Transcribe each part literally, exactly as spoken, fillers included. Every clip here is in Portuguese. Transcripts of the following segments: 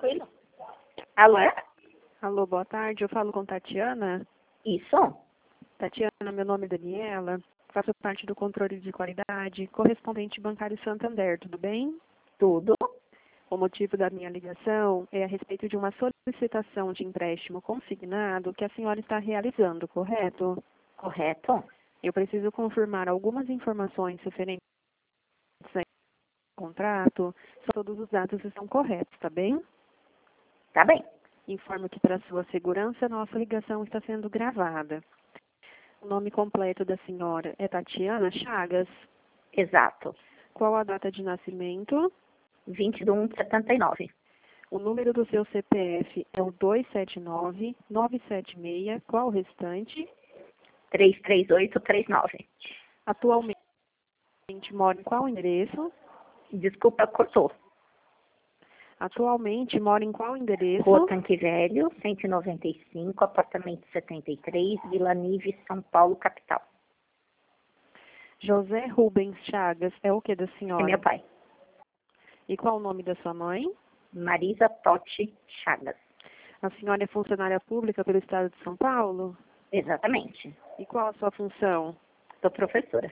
tranquilo. Alô? Alô, boa tarde. Eu falo com Tatiana. Isso? Tatiana, meu nome é Daniela. Faço parte do controle de qualidade, correspondente bancário Santander, tudo bem? Tudo. O motivo da minha ligação é a respeito de uma solicitação de empréstimo consignado que a senhora está realizando, correto? Correto. Eu preciso confirmar algumas informações referentes ao contrato, se todos os dados estão corretos, tá bem? Tá bem. Informo que para sua segurança, nossa ligação está sendo gravada. O nome completo da senhora é Tatiana Chagas. Exato. Qual a data de nascimento? vinte de um de setenta e nove. O número do seu C P F é o dois sete nove, nove sete seis. Qual o restante? três três oito três nove. Atualmente mora em qual endereço? Desculpa, cortou. Atualmente mora em qual endereço? Rua Tanque Velho, cento e noventa e cinco, apartamento setenta e três, Vila Nive, São Paulo, capital. José Rubens Chagas é o que da senhora? É meu pai. E qual o nome da sua mãe? Marisa Totti Chagas. A senhora é funcionária pública pelo Estado de São Paulo? Exatamente. E qual a sua função? Sou professora.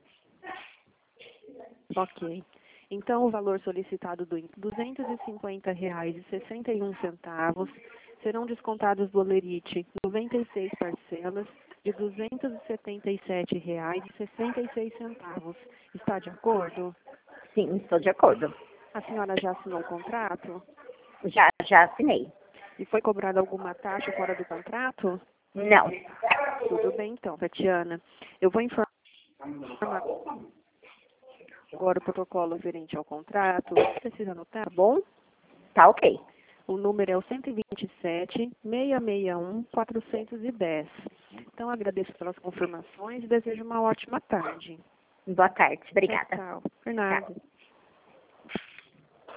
Ok. Então, o valor solicitado do duzentos e cinquenta reais e sessenta e um centavos serão descontados do Olerite noventa e seis parcelas de duzentos e setenta e sete reais e sessenta e seis centavos. Está de acordo? Sim, estou de acordo. A senhora já assinou o contrato? Já, já assinei. E foi cobrada alguma taxa fora do contrato? Não. Tudo bem, então, Tatiana. Eu vou informar agora o protocolo referente ao contrato. Precisa anotar, tá bom? Tá ok. O número é o cento e vinte e sete, seiscentos e sessenta e um, quatrocentos e dez. Então, agradeço pelas confirmações e desejo uma ótima tarde. Boa tarde. Obrigada. Tchau, tchau. Por nada. Tchau.